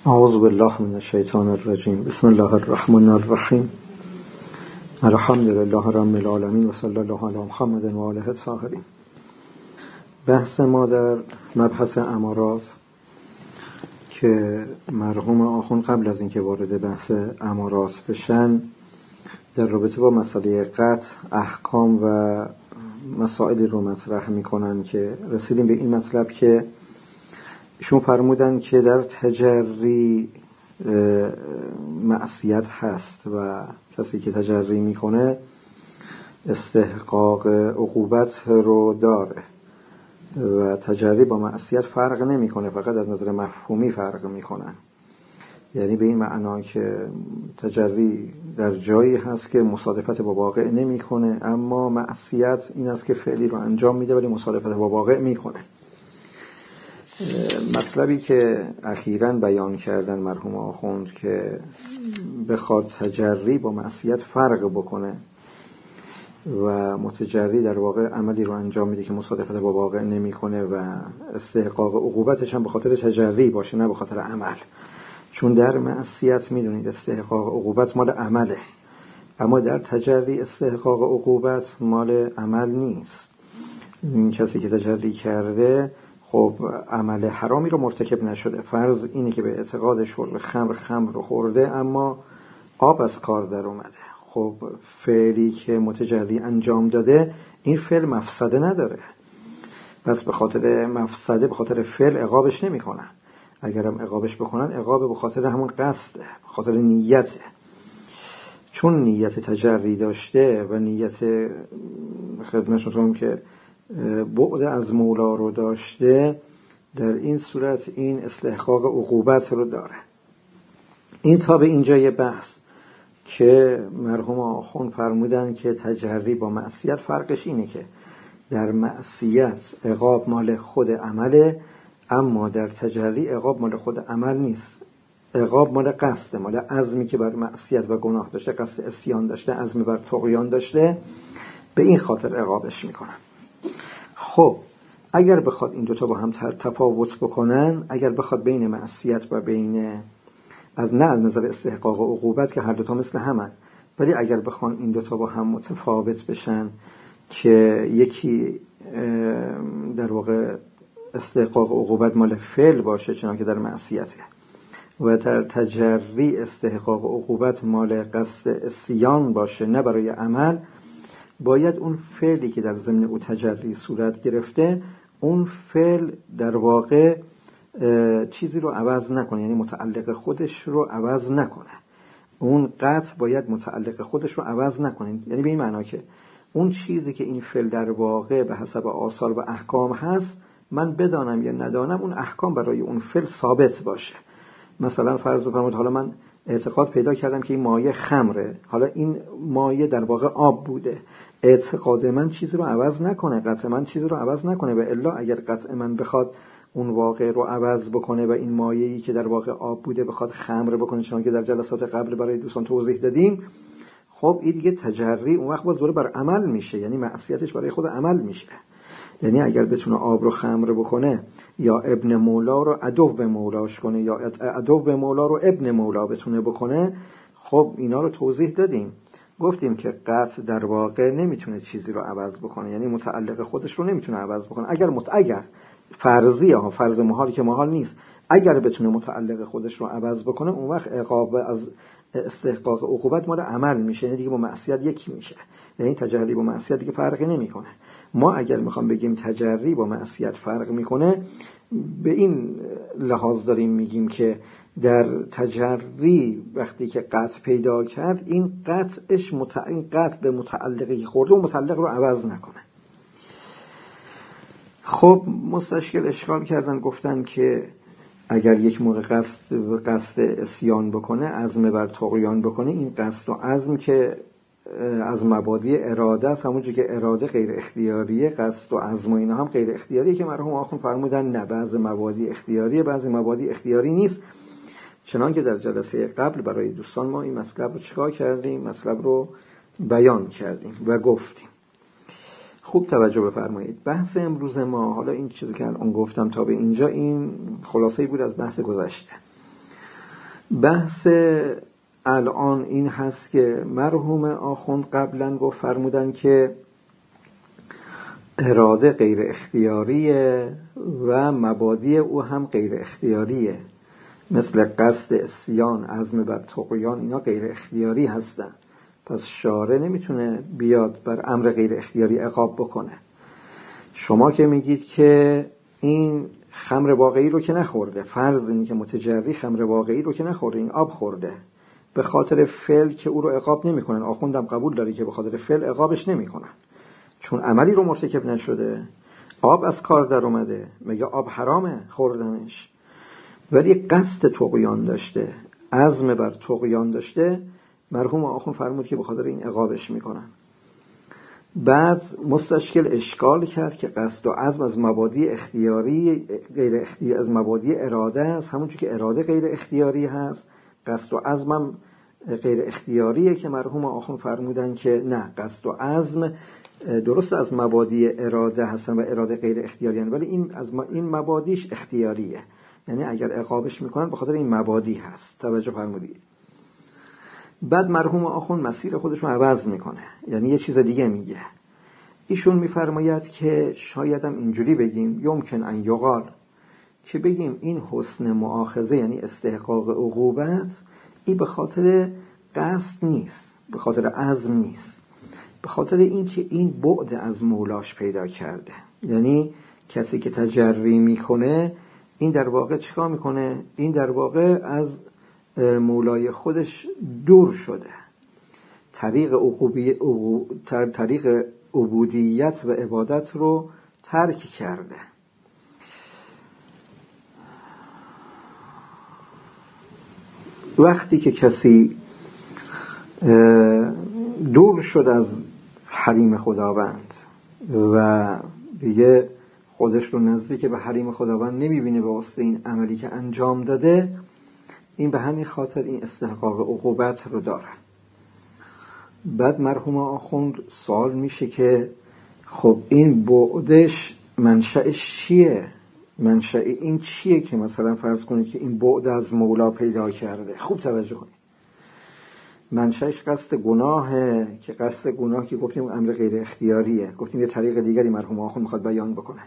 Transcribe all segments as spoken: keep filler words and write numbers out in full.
اعوذ بالله من الشیطان الرجیم. بسم الله الرحمن الرحیم. الحمد لله رب العالمین و صلی الله علی محمد و آله الطاهرین. بحث ما در مبحث امارات که مرحوم آخوند قبل از اینکه وارد بحث امارات بشن در رابطه با مسئله قطع احکام و مسائلی رو مطرح میکنن که رسیدیم به این مطلب که ایشون فرمودن که در تجری معصیت هست و کسی که تجری میکنه استحقاق عقوبت رو داره و تجری با معصیت فرق نمیکنه، فقط از نظر مفهومی فرق میکنن. یعنی به این معنا که تجری در جایی هست که مصادفت با واقع نمیکنه، اما معصیت این است که فعلی رو انجام میده ولی مصادفت با واقع میکنه. مطلبی که اخیراً بیان کردن مرحوم آخوند که بخواد تجری با معصیت فرق بکنه و متجری در واقع عملی رو انجام میده که مصادفت با واقع نمیکنه و استحقاق عقوبتش هم به خاطر تجری باشه نه به خاطر عمل، چون در معصیت میدونید استحقاق عقوبت مال عمله، اما در تجری استحقاق عقوبت مال عمل نیست. این کسی که تجری کرده خب عمل حرامی رو مرتکب نشده، فرض اینه که به اعتقاد شرب خمر خمر رو خورده اما آب از کار در اومده. خب فعلی که متجری انجام داده این فعل مفسده نداره، پس به خاطر مفسده به خاطر فعل عقابش نمی کنن. اگرم عقابش بکنن عقاب به خاطر همون قصده، به خاطر نیته، چون نیت تجری داشته و نیت خدمتتون که بعد از مولا رو داشته، در این صورت این استحقاق عقوبت رو داره. این تا به اینجای بحث که مرحوم آخوند فرمودن که تجری با معصیت فرقش اینه که در معصیت عقاب مال خود عمله، اما در تجری عقاب مال خود عمل نیست، عقاب مال قصد، مال عزمی که بر معصیت و گناه داشته، قصد عصیان داشته، عزم بر طغیان داشته، به این خاطر عقابش میکنن. خب اگر بخواد این دوتا با هم تفاوت بکنن، اگر بخواد بین معصیت و بین از نه از نظر استحقاق و عقوبت که هر دوتا مثل همن، ولی اگر بخوان این دوتا با هم متفاوت بشن که یکی در واقع استحقاق و عقوبت مال فعل باشه چنانکه در معصیته و در تجری استحقاق و عقوبت مال قصد عصیان باشه نه برای عمل، باید اون فعلی که در ضمن او تجری صورت گرفته اون فعل در واقع چیزی رو عوض نکنه، یعنی متعلق خودش رو عوض نکنه. اون قطع باید متعلق خودش رو عوض نکنه، یعنی به این معنا که اون چیزی که این فعل در واقع به حسب آثار و احکام هست، من بدانم یا ندانم اون احکام برای اون فعل ثابت باشه. مثلا فرض بفرمایید حالا من اعتقاد پیدا کردم که این مایه خمره، حالا این مایه در واقع آب بوده، اعتقاد من چیزی رو عوض نکنه، قطع من چیزی رو عوض نکنه، و الا اگر قطع من بخواد اون واقع رو عوض بکنه و این مایه‌ای که در واقع آب بوده بخواد خمر بکنه، چون که در جلسات قبل برای دوستان توضیح دادیم، خب این دیگه تجری اون وقت باز دوره بر عمل میشه، یعنی معصیتش برای خود عمل میشه. یعنی اگر بتونه آب رو خمر بکنه یا ابن مولا رو عدو به مولاش کنه یا عدو به مولا رو ابن مولا بتونه بکنه، خب اینا رو توضیح دادیم. گفتیم که قطع در واقع نمیتونه چیزی رو عوض بکنه، یعنی متعلق خودش رو نمیتونه عوض بکنه. اگر مت... اگر فرضیه ها فرض محالی که محال نیست، اگر بتونه متعلق خودش رو عوض بکنه اون وقت عقاب از استحقاق عقوبت مال عمل میشه، یعنی دیگه با معصیت یکی میشه، یعنی تجری با معصیت دیگه فرقی نمیکنه. ما اگر میخوام بگیم تجری با معصیت فرق میکنه، به این لحاظ داریم میگیم که در تجری وقتی که قطع پیدا کرد، این قطعش مت... این قطع به متعلقی خورده و متعلق رو عوض نکنه. خب مستشکل اشکال کردن، گفتن که اگر یک موقع قصد قصد عصیان بکنه، عزم بر طغیان بکنه، این قصد و عزم که از مبادی اراده است، همونجوری که اراده غیر اختیاریه، قصد و عزم و اینا هم غیر اختیاریه، که مرحوم آخوند فرمودن نه، بعضی مبادی اختیاریه بعضی مبادی اختیاری نیست. چنان که در جلسه قبل برای دوستان ما این مطلب رو چیکار کردیم، مطلب رو بیان کردیم و گفتیم. خوب توجه بفرمایید. بحث امروز ما، حالا این چیزی که الان گفتم تا به اینجا، این خلاصه‌ای بود از بحث گذشته. بحث الان این هست که مرحوم آخوند قبلا گفت فرمودن که اراده غیر اختیاریه و مبادی او هم غیر اختیاریه، مثل قصد عصیان، عزم بر طغیان، اینا غیر اختیاری هستن. پس شارع نمیتونه بیاد بر امر غیر اختیاری عقاب بکنه. شما که میگید که این خمر واقعی رو که نخورده، فرض اینی که متجری خمر واقعی رو که نخورده، این آب خورده، به خاطر فعل که او رو عقاب نمیکنن. آخوندم قبول داره که به خاطر فعل عقابش نمیکنن، چون عملی رو مرتکب نشده، آب از کار در اومده. مگه آب حرامه خوردنش؟ ولی قصد طغیان داشته، عزم بر طغیان داشته، مرحوم آخوند فرمود که به خاطر این عقابش میکنن. بعد مستشکل اشکال کرد که قصد و عزم از مبادی اختیاری غیر اختیاری از مبادی اراده است، همونجور که اراده غیر اختیاری هست، قصد و عزمم غیر اختیاریه که مرحوم آخوند فرمودن که نه، قصد و عزم درست از مبادی اراده هستن و اراده غیر اختیاری هستن، ولی این از این مبادیش اختیاریه، یعنی اگر عقابش میکنن به خاطر این مبادی هست. توجه فرمودید. بعد مرحوم آخوند مسیر خودش رو عوض میکنه، یعنی یه چیز دیگه میگه. ایشون میفرماید که شاید هم اینجوری بگیم، یمکن ان یقال، که بگیم این حسن مؤاخذه یعنی استحقاق عقوبت، این به خاطر قصد نیست، به خاطر عزم نیست، به خاطر اینکه این بعد از مولاش پیدا کرده. یعنی کسی که تجری میکنه این در واقع چیکار میکنه؟ این در واقع از مولای خودش دور شده، طریق عقوبی طریق عبودیت و عبادت رو ترک کرده. وقتی که کسی دور شد از حریم خداوند و دیگه خودش رو نزدیک به حریم خداوند نمیبینه به واسطه این عملی که انجام داده، این به همین خاطر این استحقاق عقوبت رو داره. بعد مرحوم آخوند سوال میشه که خب این بعدش منشأش چیه؟ منشأ این چیه که مثلا فرض کنید که این بعد از مولا پیدا کرده؟ خوب توجه کنید. منشأش قصد گناهه، که قصد گناه که گفتیم امر غیر اختیاریه، گفتیم یه طریق دیگری مرحوم آخوند میخواد بیان بکنه.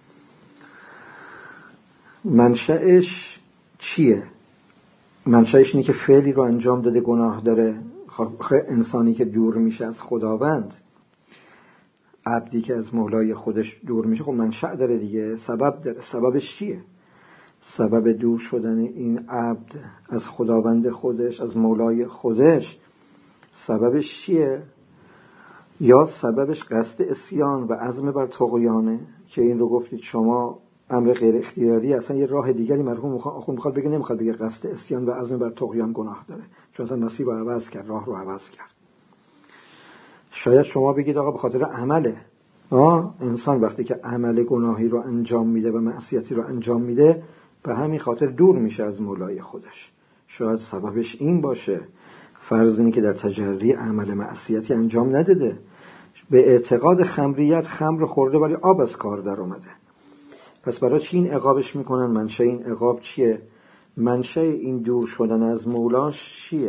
منشأش چیه؟ منشأش اینه که فعلی رو انجام داده گناه داره. انسانی که دور میشه از خداوند، عبدی که از مولای خودش دور میشه، خب منشأ داره دیگه، سبب داره. سببش چیه؟ سبب دور شدن این عبد از خداوند خودش، از مولای خودش، سببش چیه؟ یا سببش قصد عصیان و عزم بر طغیانه، که این رو گفتید شما امر غیر اختیاری. اصلا یه راه دیگری مرحوم آخوند میخواد بگه، نمیخواد بگه قصد عصیان و عزم بر طغیان گناه داره، چون اصلا مسیر رو عوض کرد، راه رو عوض کرد. شاید شما بگید آقا به خاطر عمله. آه انسان وقتی که عمل گناهی رو انجام میده و معصیتی رو انجام میده، به همین خاطر دور میشه از مولای خودش. شاید سببش این باشه. فرض اینه که در تجری عمل معصیتی انجام نداده، به اعتقاد خمریت خمر خورده ولی آب از کار در اومده. پس برای چی این عقابش میکنن؟ منشأ این عقاب چیه؟ منشأ این دور شدن از مولاش چیه؟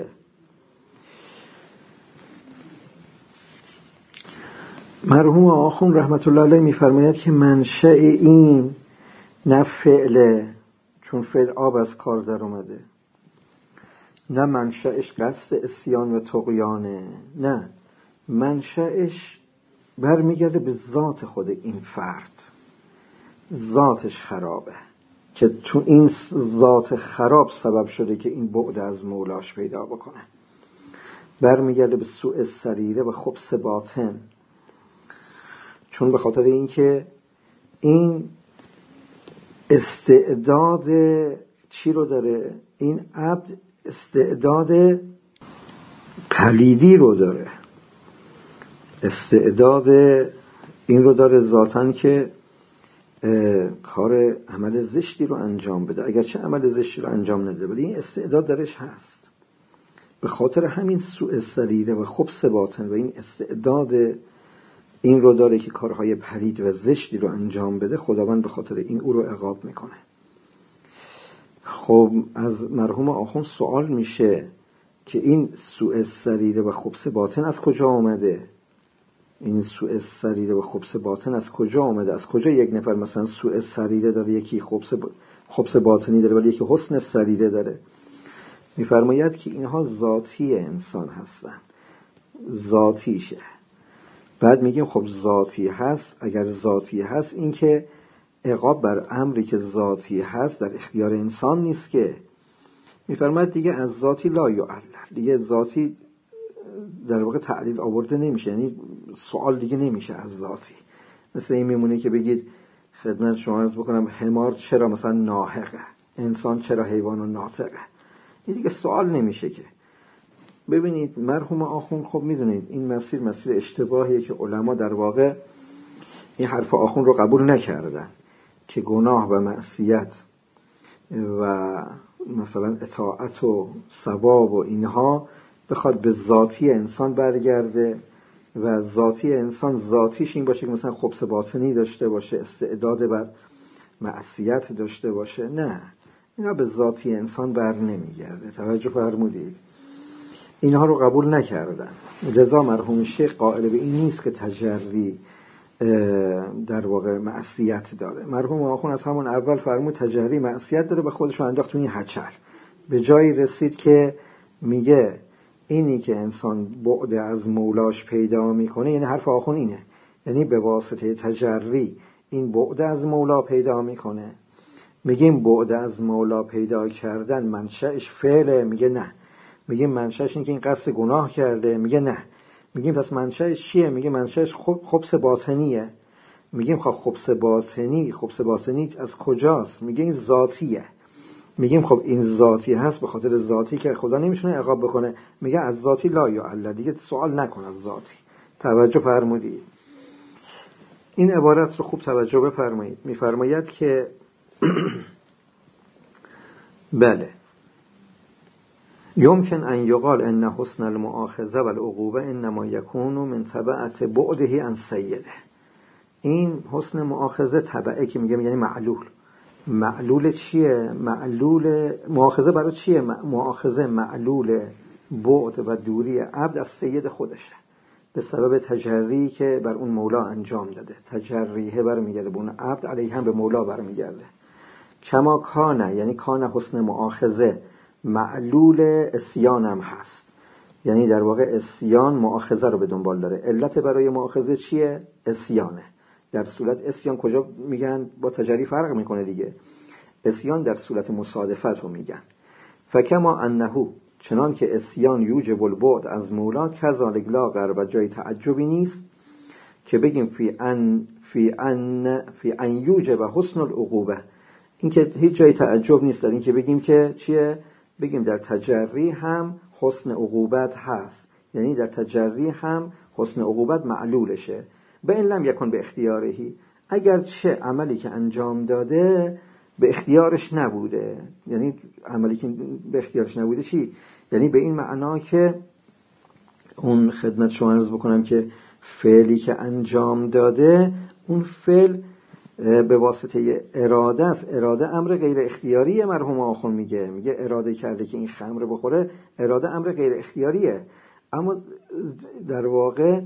مرحوم آخوند رحمت الله علیه میفرماید که منشأ این نه فعله، چون فعل آب از کار در اومده، نه منشأش قصد عصیان و طغیانه، نه، منشأش برمیگرده به ذات خود این فرد. ذاتش خرابه، که تو این ذات خراب سبب شده که این بعد از مولاش پیدا بکنه. برمیگرده به سوء سریره و خبث باطن، چون به خاطر اینکه این استعداد چی رو داره؟ این عبد استعداد پلیدی رو داره، استعداد این رو داره ذاتاً که کار عمل زشتی رو انجام بده، اگرچه عمل زشتی رو انجام نده ولی این استعداد درش هست. به خاطر همین سوء سریره و خبث باطن و این استعداد این رو داره که کارهای پلید و زشتی رو انجام بده، خداوند به خاطر این او رو عقاب میکنه. خب از مرحوم آخوند سوال میشه که این سوء سریره و خبث باطن از کجا آمده؟ این سوء سریره و خبث باطن از کجا آمده؟ از کجا یک نفر مثلا سوء سریره داره، یکی خبث خبث باطنی داره ولی یکی حسن سریره داره؟ میفرماید که اینها ذاتی انسان هستن، ذاتیشه. بعد میگیم خب ذاتی هست، اگر ذاتی هست این که عقاب بر امری که ذاتی هست در اختیار انسان نیست که. میفرماید دیگه از ذاتی لا یعلل، دیگه ذاتی در واقع تعلیل آورده نمیشه، یعنی سوال دیگه نمیشه از ذاتی. مثل این میمونه که بگید خدمت شما عرض بکنم حمار چرا مثلا ناحقه، انسان چرا حیوان و ناطقه، این دیگه سوال نمیشه که. ببینید مرحوم آخوند خب میدونید این مسیر مسیر اشتباهیه که علما در واقع این حرف آخوند رو قبول نکردن که گناه و معصیت و مثلا اطاعت و ثواب و اینها بخواد به ذاتی انسان برگرده و ذاتی انسان ذاتیش این باشه که مثلا خبث باطنی داشته باشه، استعداد بر معصیت داشته باشه. نه، اینا به ذاتی انسان بر نمیگرده. توجه فرمودید؟ اینها رو قبول نکردن. لذا مرحوم شیخ قائل به این نیست که تجری در واقع معصیت داره. مرحوم آخوند از همون اول فرمود تجری معصیت داره و خودش رو انداخت تو این هچل. به جایی رسید که میگه اینی که انسان بعد از مولاش پیدا میکنه، یعنی حرف آخوند اینه، یعنی به واسطه تجری این بعد از مولا پیدا میکنه. میگیم بعد از مولا پیدا کردن منشأش فعله، میگه نه. میگیم منشأش این که این قصد گناه کرده، میگه نه. میگیم پس منشأش چیه؟ میگه منشأش خبث باطنیه. میگیم خب خبث باطنی خبث باطنی از کجاست؟ میگه این ذاتیه. میگیم خب این ذاتی هست به خاطر ذاتی که خدا نمیتونه عقاب بکنه. میگه از ذاتی لا یعلل، دیگه سوال نکن از ذاتی. توجه فرمودید؟ این عبارت رو خوب توجه بفرمایید. میفرماید که بله یمکن ان یقال ان حسن المؤاخذه و العقوبه انما یکون من تبعت بعده عن سیده. این حسن مؤاخذه تبعه که میگم یعنی معلول. معلول چیه؟ معلول مؤاخذه برای چیه؟ مؤاخذه معلول بعد و دوری عبد از سید خودشه به سبب تجری که بر اون مولا انجام داده. تجریه برمیگرده به اون عبد، علیه هم به مولا برمیگرده. کما کانه، یعنی کانه حسن مؤاخذه معلول اسیان هم هست، یعنی در واقع اسیان مؤاخذه رو به دنبال داره. علت برای مؤاخذه چیه؟ اسیانه. در صورت اسیان کجا میگن با تجری فرق میکنه دیگه. اسیان در صورت مصادفت رو میگن. فکما انهو، چنان که اسیان یوجب البعد از مولا، کذالک لا غرب، جای تعجبی نیست که بگیم فی ان فی ان فی ان یوجب حسن العقوبه. این که هیچ جای تعجب نیست در این که بگیم که چیه؟ بگیم در تجری هم حسن عقوبت هست، یعنی در تجری هم حسن عقوبت معلولشه. به این لم یکن به اختیارهی، اگر چه عملی که انجام داده به اختیارش نبوده. یعنی عملی که به اختیارش نبوده چی؟ یعنی به این معنا که اون خدمت شما عرض بکنم که فعلی که انجام داده اون فعل به واسطه اراده است. اراده امر غیر اختیاریه. مرحوم آخوند میگه میگه اراده کرده که این خمر بخوره، اراده امر غیر اختیاریه. اما در واقع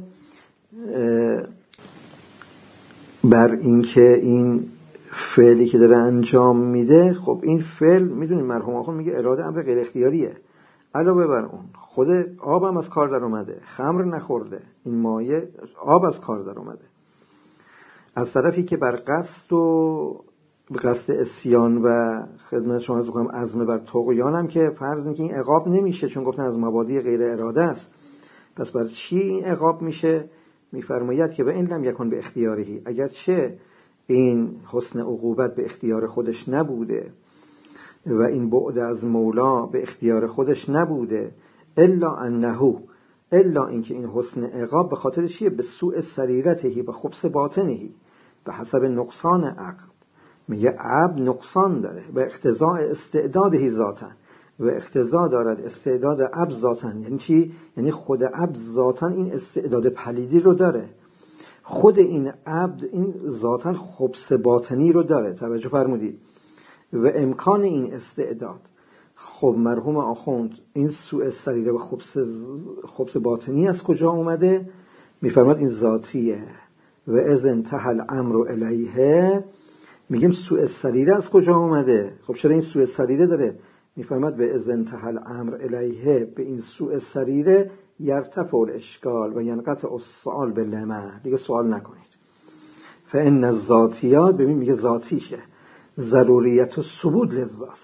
بر این که این فعلی که داره انجام میده، خب این فعل میدونید مرحوم آخوند میگه اراده امر غیر اختیاریه. علاوه بر اون خود آب هم از کار در اومده، خمر نخورده، این مایه آب از کار در اومده. از طرفی که بر قصد و قصد اسیان و خدمت شما عرض بکنم عزم بر طغیان هم که فرض اینه که این عقاب نمیشه، چون گفتن از مبادی غیر اراده است. پس بر چی این عقاب میشه؟ میفرماید که به این لم یکن به اختیارهی، اگرچه این حسن عقوبت به اختیار خودش نبوده و این بعد از مولا به اختیار خودش نبوده، الا انهو، الا اینکه این حسن عقاب به خاطر چیه؟ به سوء سریرتهی و خبث باطنهی، به حسب نقصان عقل. میگه عبد نقصان داره و اقتضاء استعدادهی ذاتن، و اقتضا دارد استعداد عبد ذاتن. یعنی چی؟ یعنی خود عبد ذاتن این استعداد پلیدی رو داره، خود این عبد این ذاتن خبث باطنی رو داره. توجه فرمودید؟ و امکان این استعداد. خب مرحوم آخوند این سوء سریره و خبث خبث باطنی از کجا اومده؟ میفرماد این ذاتیه. و اذ انتهى الامر الیه، میگیم سوء سریره از کجا اومده؟ خب چرا این سوء سریره داره؟ میفرماد به اذ انتهى الامر الیه، به این سوء سریره یرتفع الاشکال و ینقطع السؤال باللمه، دیگه سوال نکنید. فان الذاتیات، ببین میگه ذاتیشه، ضروریت و ثبوت للذات.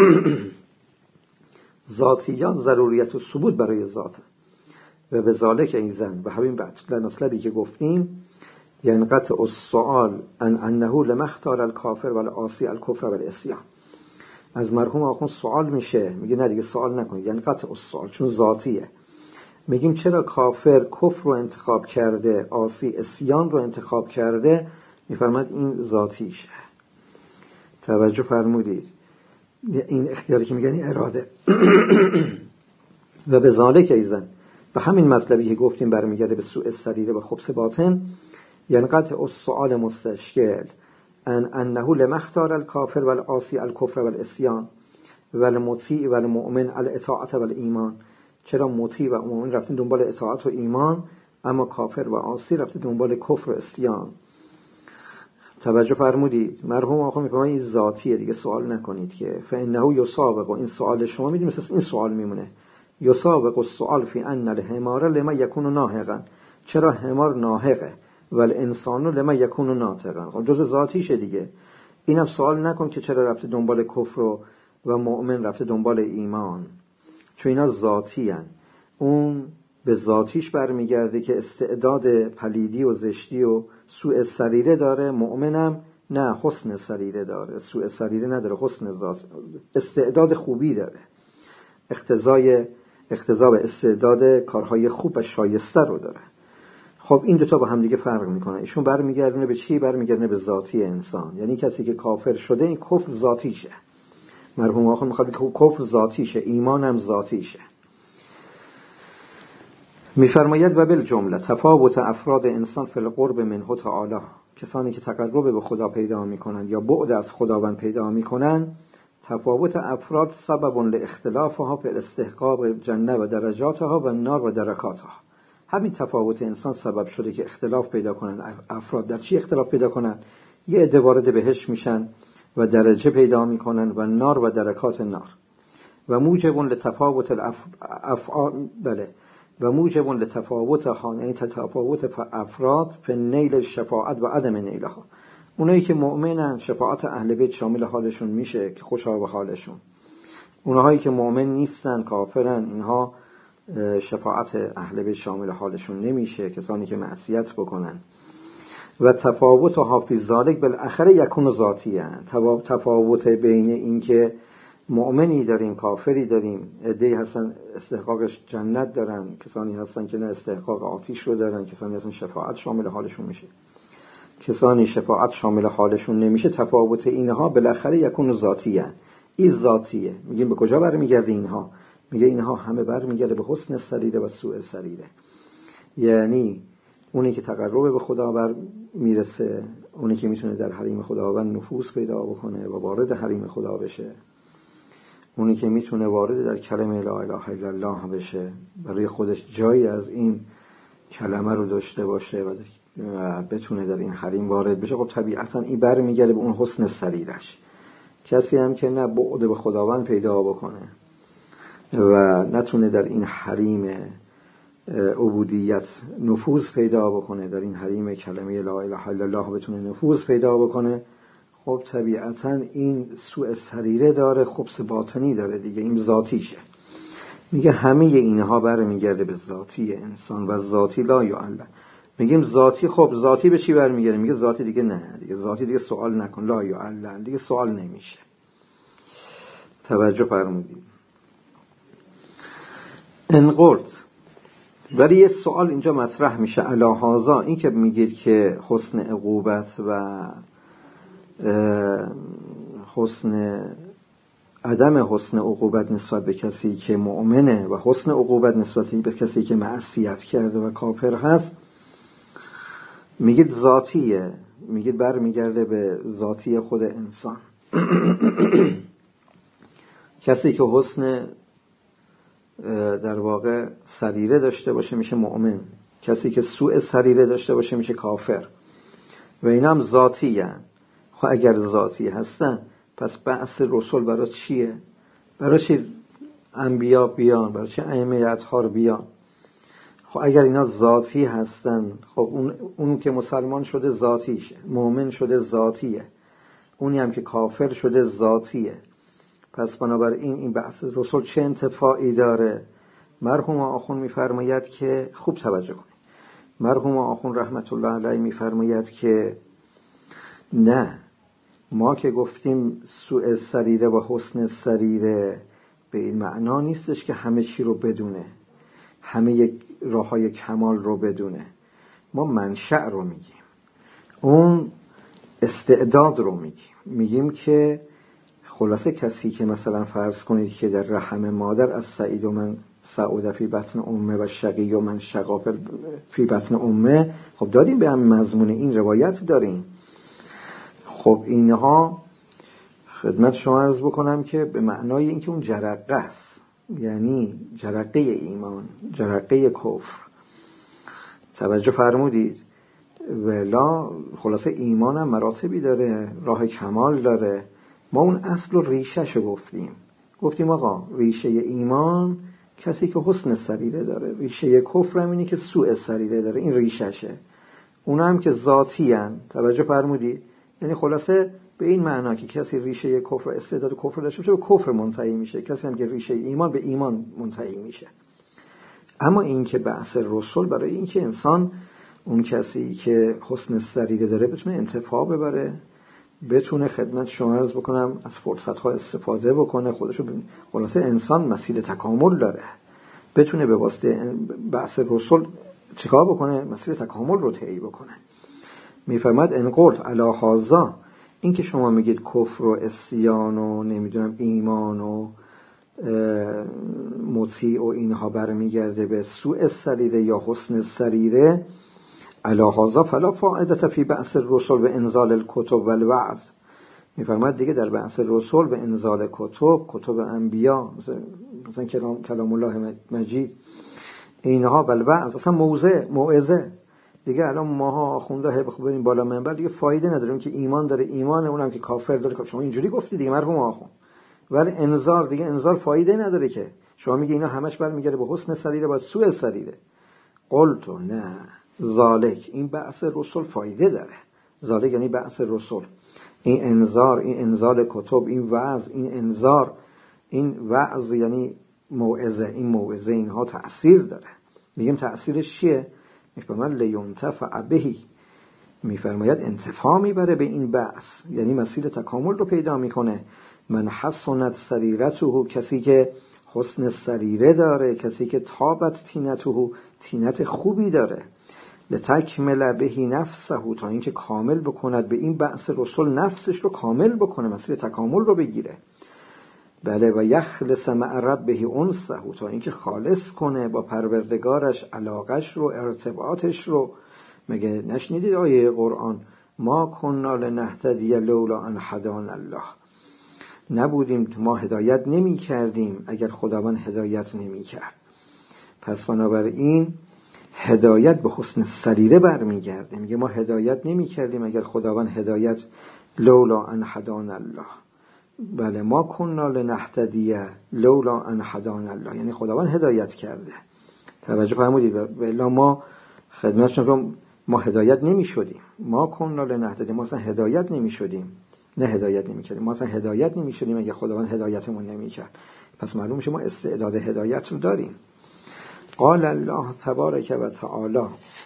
ذاتیات ضروریت و ثبوت برای ذات و به ذالک ایزن، و همین مطلبی که گفتیم، ینقطع السؤال ان انه لما اختار الکافر والعاصی الکفر والعصیان. از مرحوم آخوند سوال میشه، میگه نه دیگه سوال نکنید، ینقطع السؤال، چون ذاتیه. میگیم چرا کافر کفر رو انتخاب کرده، عاصی عصیان رو انتخاب کرده؟ میفرماد این ذاتیشه. توجه فرمودید؟ این اختیاری که میگن اراده. و به ذالک ایزن، به همین مطلبی که گفتیم برمیگرده به سوء سریره و خبث باطن. ینقطع السؤال مستشکل ان انه لما اختار الکافر والعاصی الکفر والعصیان والمطیع والمؤمن الاطاعت والایمان. چرا مطیع و مؤمن رفتن دنبال اطاعت و ایمان، اما کافر و عاصی رفتن دنبال کفر و عصیان؟ توجه فرمودید؟ مرحوم آقا میفرماید این ذاتیه، دیگه سوال نکنید که. فانه یسابق، این سوال شما میدید مثلا این سوال میمونه، یسابق السؤال فی ان الحمار لما یکون ناهقا. چرا حمار ناهقه والانسان لما یکون ناطقا؟ خب جز ذاتیشه دیگه. اینم سوال نکن که چرا رفته دنبال کفر و, و مؤمن رفته دنبال ایمان، چون اینا ذاتی هن. اون به ذاتیش برمیگرده که استعداد پلیدی و زشتی و سوء سریره داره، مؤمنم نه، حسن سریره داره، سوء سریره نداره، حسن ذات، استعداد خوبی داره، اقتضای اقتضا به استعداد کارهای خوب و شایسته رو داره. خب این دوتا با هم دیگه فرق میکنه. ایشون برمیگردونه به چی؟ برمیگردونه به ذاتی انسان، یعنی کسی که کافر شده این کفر ذاتیشه. مرحوم آخوند میخواد که کفر ذاتیشه، ایمان هم ذاتیشه. میفرماید و بالجمله تفاوت افراد انسان فی القرب منه تعالی، کسانی که تقرب به خدا پیدا میکنن یا بعد از خداوند پیدا میکنن، تفاوت افراد سبب لاختلافها فی الاستحقاق جنه و درجاتها و النار و درکاتها. همین تفاوت انسان سبب شده که اختلاف پیدا کنن. افراد در چی اختلاف پیدا کنن؟ یه عده وارد بهشت میشن و درجه پیدا میکنن و نار و درکات نار. و موجب لتفاوت الافعال، بله، و موجب لتفاوت ها، یعنی تفاوت افراد فی نیل شفاعت و عدم نیلها. اونایی که مؤمنن شفاعت اهل بیت شامل حالشون میشه که خوشا به حالشون. اونهایی که مؤمن نیستن، کافرن، اینها شفاعت اهل بیت شامل حالشون نمیشه، کسانی که معصیت بکنن. و تفاوت ها فی ذالک بالاخره یکون ذاتیه. تفاوت بین این که مؤمنی داریم، کافری داریم، عده‌ای هستن استحقاق جنت دارن، کسانی هستن که نه استحقاق آتش رو دارن، کسانی هستن شفاعت شامل حالشون میشه، کسانی شفاعت شامل حالشون نمیشه. تفاوت اینها بالاخره یکون ذاتیه. این ذاتیه. میگیم به کجا برمیگرده اینها؟ میگه اینها همه برمیگرده به حسن سریره و سوء سریره. یعنی اونی که تقرب به خدا بر میرسه، اونی که میتونه در حریم خداوند نفوذ پیدا بکنه و وارد حریم خدا بشه، اونی که میتونه وارد در کلمه لا اله الا الله بشه، برای خودش جایی از این کلمه رو داشته باشه و بتونه در این حریم وارد بشه. خب طبیعتا این برمیگرده به اون حسن سریرش. کسی هم که نه بعد به خداوند پیدا بکنه و نتونه در این حریم عبودیت نفوذ پیدا بکنه، در این حریم کلمه لا اله الا الله بتونه نفوذ پیدا بکنه، خب طبیعتا این سوء سریره داره، خبث باطنی داره دیگه، این ذاتیشه. میگه همه اینها برمیگرده به ذاتی انسان و ذاتی لا یعلم. میگیم ذاتی، خب ذاتی به چی برمیگرده؟ میگه ذاتی دیگه نه، دیگه ذاتی دیگه سوال نکن، لا یعلم دیگه سوال نمیشه. توجه فرمودید؟ ان قلت، ولی یه سوال اینجا مطرح میشه، علی هذا، این که میگید که حسن عقوبت و حسن عدم حسن عقوبت نسبت به کسی که مؤمنه و حسن عقوبت نسبت به کسی که معصیت کرده و کافر هست، میگید ذاتیه، میگید برمیگرده به ذاتی خود انسان. کسی که حسن در واقع سریره داشته باشه میشه مؤمن، کسی که سوء سریره داشته باشه میشه کافر. و اینا هم ذاتی هستن. خب اگر ذاتی هستن پس بعث رسول برای چیه؟ برای چی انبیا بیان؟ برای چی ائمه اطهار بیان؟ خب اگر اینا ذاتی هستن، خب اون اون که مسلمان شده ذاتیشه، مؤمن شده ذاتیه، اونی هم که کافر شده ذاتیه. پس بنابراین این بعث رسول چه انتفاعی داره؟ مرحوم آخوند میفرماید که خوب توجه کنید. مرحوم آخوند رحمت الله علیه میفرماید که نه، ما که گفتیم سوء سریره و حسن سریره به این معنا نیستش که همه چی رو بدونه، همه یک راههای کمال رو بدونه. ما منشأ رو میگیم، اون استعداد رو میگیم. میگیم که خلاصه کسی که مثلا فرض کنید که در رحم مادر از سعید و من سعود فی بطن امه و شقی و من شقا فی بطن امه، خب دادیم به هم مضمون این روایت داریم. خب اینها خدمت شما عرض بکنم که به معنای اینکه اون جرقه است، یعنی جرقه ایمان، جرقه کفر. توجه فرمودید؟ ولا خلاصه ایمان هم مراتبی داره، راه کمال داره. ما اون اصل و ریشه‌شو گفتیم. گفتیم آقا ریشه ایمان کسی که حسن سریره داره، ریشه کفر هم اینه که سوء سریره داره، این ریشه‌شه. اونا هم که ذاتی هن. توجه فرمودید؟ یعنی خلاصه به این معنا که کسی ریشه کفر و استعداد کفر داشته باشه به کفر منتهی میشه، کسی هم که ریشه ایمان به ایمان منتهی میشه. اما این که بعث رسول برای این که انسان، اون کسی که حسن سریره داره بتونه انتفاع ببره، بتونه خدمت شما عرض بکنم از فرصت‌ها استفاده بکنه، خودشو خلاصه انسان مسیر تکامل داره، بتونه به واسطه بعث رسول چیکار بکنه؟ مسیر تکامل رو طی بکنه. میفرماد ان قلت علی هذا، این که شما میگید کفر و عصیان و نمیدونم ایمان و مطیع و اینها برمیگرده به سوء سریره یا حسن سریره، علی هذا فلا فائده فی بعث الرسل و انزال الکتب والوعظ. میفرماید دیگه در بعث رسول و انزال کتب، کتب انبیا مثلا مثلا کلام کلام الله مجید اینها، والوعظ اصلا موعظه موعظه دیگه. الان ماها آخونده بخوبیم بالا منبر دیگه فایده نداریم که ایمان داره ایمان، اونم که کافر داره. شما اینجوری گفتی دیگه مرحوم آخوند. ولی انذار دیگه، انذار فایده نداره که شما میگی اینا همش برمیگرده به حسن سریره با سوء سریره. قلت نه ذالک، این بعث رسول فایده داره. ذالک یعنی بعث رسول، این انذار، این انزال کتب، این وعظ، این انذار، این وعظ یعنی موعظه، این موعظه اینها تأثیر داره. میگیم تأثیرش چیه؟ میفرماید لینتفع بهی، میفرماید انتفاع میبره به این بعث، یعنی مسیر تکامل رو پیدا میکنه. من حسنت سریرته، کسی که حسن سریره داره، کسی که تابت تینته، تینت خوبی داره. لتکمل بهی نفسه، تا اینکه کامل بکند به این بعث رسول، نفسش رو کامل بکنه، مسیر تکامل رو بگیره. بله و یخلص مع ربه انسه، تا اینکه خالص کنه با پروردگارش علاقش رو، ارتباطش رو. مگه نشنیدید آیه قرآن ما کنا لنهتدی لولا ان هدانا الله، نبودیم ما هدایت نمی کردیم اگر خداوند هدایت نمی کرد. پس بنابراین هدایت به حسن سریره برمیگرده. میگه ما هدایت نمی کردیم اگر خداوند هدایت لولا ان هدانا الله. بله ما کنا لنهتدی لولا ان هدانا الله، یعنی خداوند هدایت کرده. توجه فرمودید؟ بلا ما خدمتشون ما هدایت نمی شدیم. ما کنا لنهتدی، ما اصلا هدایت نمی شدیم، نه هدایت نمی کردیم، ما اصلا هدایت نمی شدیم اگه خداوند هدایتمون نمی کرد. پس معلوم میشه ما استعداد هدایت رو داریم. قال الله تبارک و تعالی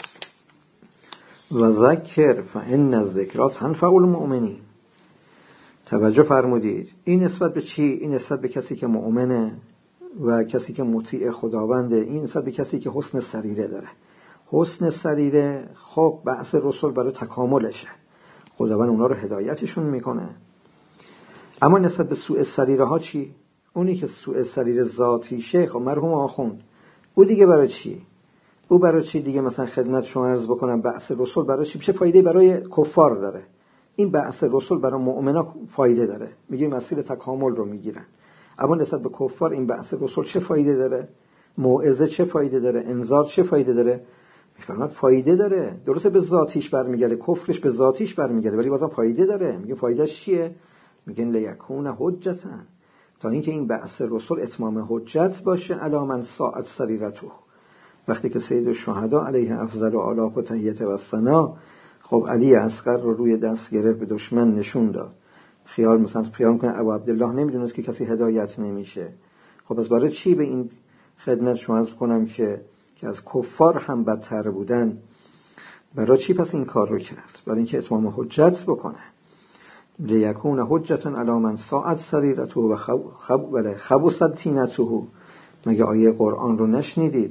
و ذکر فان الذکرى تنفع المؤمنین. توجه فرمودید؟ این نسبت به چی؟ این نسبت به کسی که مؤمنه و کسی که مطیع خداونده. این نسبت به کسی که حسن سریره داره. حسن سریره خب بعث رسول برای تکاملشه، خداوند اونا رو هدایتشون میکنه. اما نسبت به سوء سریره ها چی؟ اونی که سوء سریره ذاتیشه، خب مرحوم آخوند، او دیگه برای چی؟ او برای چی دیگه؟ مثلا خدمت شما عرض بکنم بعث رسول برای چی؟ چه فایده برای کفار داره؟ این بعث رسول برای مؤمنا فایده داره، میگه مسیر تکامل رو میگیرن. اما نسبت به کفار این بعث رسول چه فایده داره؟ موعظه چه فایده داره؟ انذار چه فایده داره؟ میفهمن فایده داره. درسته به ذاتیش برمیگرده، کفرش به ذاتیش برمیگرده، ولی بازم فایده داره. میگه فایدهش چیه؟ میگن لیکون حجتا، تا اینکه این بعث رسول اتمام حجت باشه علی من ساعت سریرته. وقتی که سید الشهدا علیه افضل و آلاف و تحیت و ثنا، خب علی اصغر رو روی دست گرفت به دشمن نشون داد، خیال مثلا خیال میکنه ابو عبدالله نمیدونست که کسی هدایت نمیشه. خب از برای چی به این خدمت شما عرض کنم که که از کفار هم بدتر بودن، برای چی پس این کار رو کرد؟ برای اینکه اتمام حجت بکنه. لیکون حجتا علی من ساعت سریرته و خب خب ولی خبثت تینته. مگه آیه قرآن رو نشنیدید؟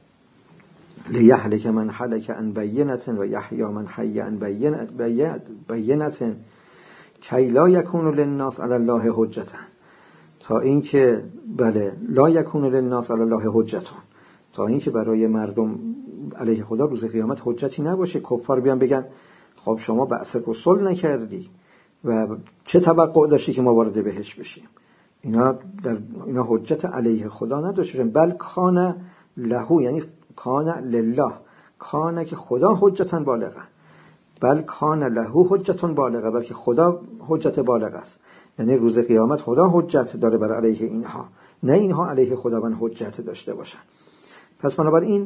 لیهلک من هلک عن بینة و یحیی من حی عن بینة کی لا یکون للناس علی الله حجتا. تا اینکه بله لا یکون للناس علی الله حجتون، تا اینکه برای مردم علیه خدا روز قیامت حجتی نباشه. کفار بیان بگن خب شما بعث رسول نکردی و چه توقع داشتی که ما وارد بهش بشیم؟ اینا در اینا حجت علیه خدا نداشتن، بل کان له، یعنی کان لله، کان که خدا حجتا بالغه، بل کان له حجتون بالغه، بلکه خدا حجت بالغ است. یعنی روز قیامت خدا حجت داره برای علیه اینها، نه اینها علیه خداوند حجت داشته باشن. پس بنابراین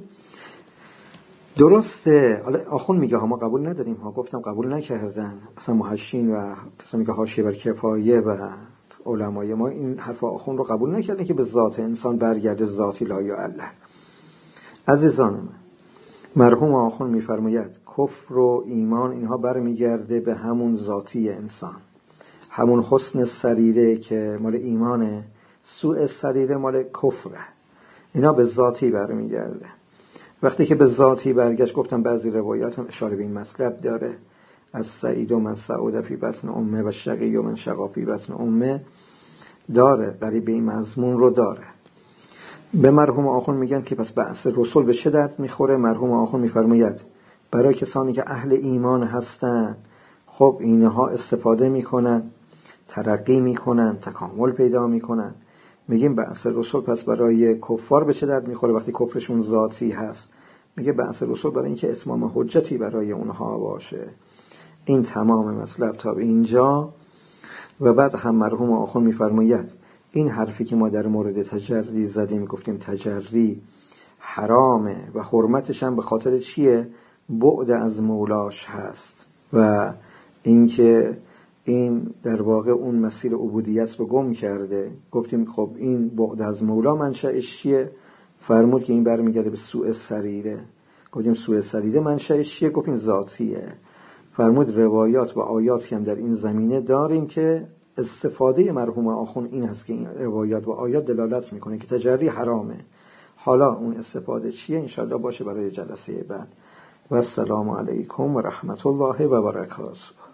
درسته. آخون میگه ها ما قبول نداریم ها، گفتم قبول نکردن اصلا محشین و کسانی که حاشیه بر کفایه و علمای ما این حرف آخون رو قبول نکردن که به ذات انسان برگرده، ذاتی لا یا الله. عزیزان من، مرحوم آخون میفرماید کفر و ایمان اینها برمیگرده به همون ذاتی انسان، همون حسن سریره که مال ایمانه، سوء سریره مال کفره. اینا به ذاتی برمیگرده. وقتی که به ذاتی برگشت، گفتم بعضی روایات هم اشاره به این مطلب داره، از سعید و من سعود فی بطن امه و شقی و من شقا فی بطن امه داره، قریب به این مضمون رو داره. به مرحوم آخون میگن که پس بعث رسول به چه درد میخوره؟ مرحوم آخون میفرماید برای کسانی که اهل ایمان هستن، خب اینها استفاده میکنن، ترقی میکنن، تکامل پیدا میکنن. میگیم بعث رسول پس برای کفار به چه درد میخوره وقتی کفرشون ذاتی هست؟ میگه بعث رسول برای اینکه اتمام حجتی برای اونها باشه. این تمام مطلب تا اینجا. و بعد هم مرحوم آخون میفرماید این حرفی که ما در مورد تجری زدیم، گفتیم تجری حرامه و حرمتش هم به خاطر چیه؟ بعد از مولاش هست و اینکه این در واقع اون مسیر عبودیت رو گم کرده. گفتیم خب این بعد از مولا منشأش چیه؟ فرمود که این برمیگرده به سوء سریره. گفتیم سوء سریره منشأش چیه؟ گفتیم ذاتیه. فرمود روایات و آیات که هم در این زمینه داریم که استفاده مرحوم آخون این هست که این روایات و آیات دلالت میکنه که تجری حرامه. حالا اون استفاده چیه؟ انشاءالله باشه برای جلسه بعد. و السلام علیکم و رحمت الله و برکاته.